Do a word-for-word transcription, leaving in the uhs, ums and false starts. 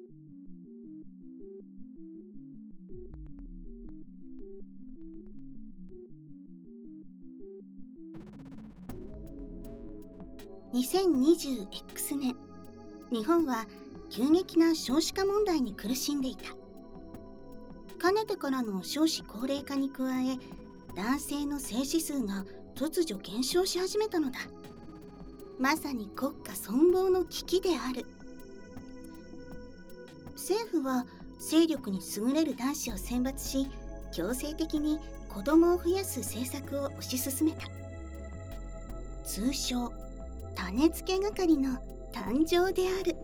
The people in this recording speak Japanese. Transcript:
にせんにじゅうエックス 年、日本は急激な少子化問題に苦しんでいた。かねてからの少子高齢化に加え、男性の精子数が突如減少し始めたのだ。まさに国家存亡の危機である。政府は勢力に優れる男子を選抜し、強制的に子供を増やす政策を推し進めた。通称種付け係の誕生である。